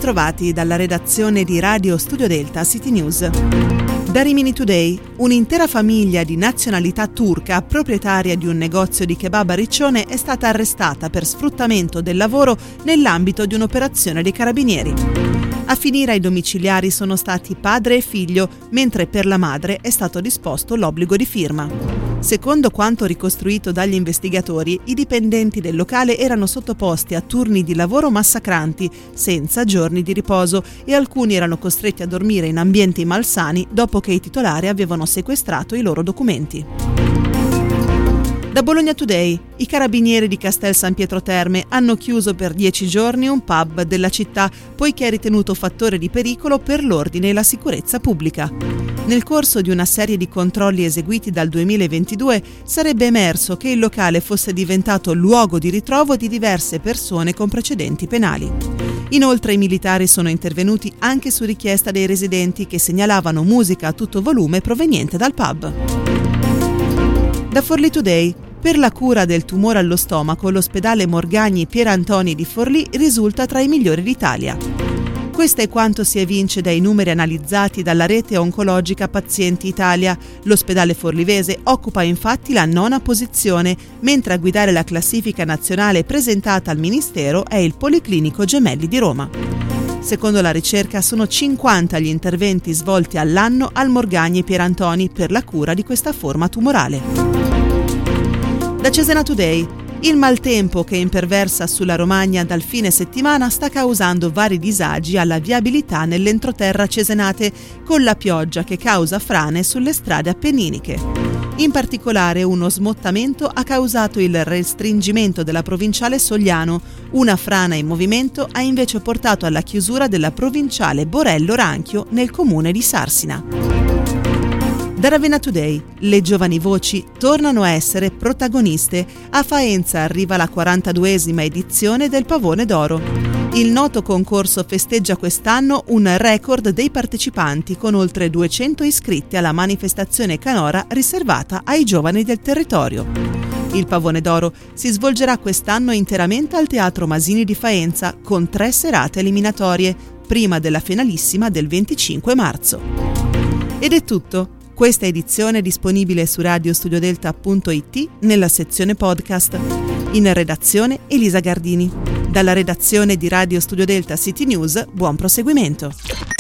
bentrovati dalla redazione di Radio Studio Delta City News. Da Rimini Today, un'intera famiglia di nazionalità turca, proprietaria di un negozio di kebab a Riccione, è stata arrestata per sfruttamento del lavoro nell'ambito di un'operazione dei carabinieri. A finire ai domiciliari sono stati padre e figlio, mentre per la madre è stato disposto l'obbligo di firma. Secondo quanto ricostruito dagli investigatori, i dipendenti del locale erano sottoposti a turni di lavoro massacranti, senza giorni di riposo, e alcuni erano costretti a dormire in ambienti malsani dopo che i titolari avevano sequestrato i loro documenti. Da Bologna Today, i carabinieri di Castel San Pietro Terme hanno chiuso per 10 giorni un pub della città poiché è ritenuto fattore di pericolo per l'ordine e la sicurezza pubblica. Nel corso di una serie di controlli eseguiti dal 2022 sarebbe emerso che il locale fosse diventato luogo di ritrovo di diverse persone con precedenti penali. Inoltre i militari sono intervenuti anche su richiesta dei residenti che segnalavano musica a tutto volume proveniente dal pub. Da Forlì Today, per la cura del tumore allo stomaco, l'ospedale Morgagni Pierantoni di Forlì risulta tra i migliori d'Italia. Questo è quanto si evince dai numeri analizzati dalla rete oncologica Pazienti Italia. L'ospedale forlivese occupa infatti la 9ª posizione, mentre a guidare la classifica nazionale presentata al Ministero è il Policlinico Gemelli di Roma. Secondo la ricerca sono 50 gli interventi svolti all'anno al Morgagni Pierantoni per la cura di questa forma tumorale. Da Cesena Today, il maltempo che imperversa sulla Romagna dal fine settimana sta causando vari disagi alla viabilità nell'entroterra cesenate, con la pioggia che causa frane sulle strade appenniniche. In particolare uno smottamento ha causato il restringimento della provinciale Sogliano. Una frana in movimento ha invece portato alla chiusura della provinciale Borello-Ranchio nel comune di Sarsina. Da Ravenna Today, le giovani voci tornano a essere protagoniste. A Faenza arriva la 42esima edizione del Pavone d'Oro. Il noto concorso festeggia quest'anno un record dei partecipanti, con oltre 200 iscritti alla manifestazione canora riservata ai giovani del territorio. Il Pavone d'Oro si svolgerà quest'anno interamente al Teatro Masini di Faenza, con 3 serate eliminatorie, prima della finalissima del 25 marzo. Ed è tutto. Questa edizione è disponibile su radiostudiodelta.it nella sezione podcast. In redazione Elisa Gardini. Dalla redazione di Radio Studio Delta City News, buon proseguimento.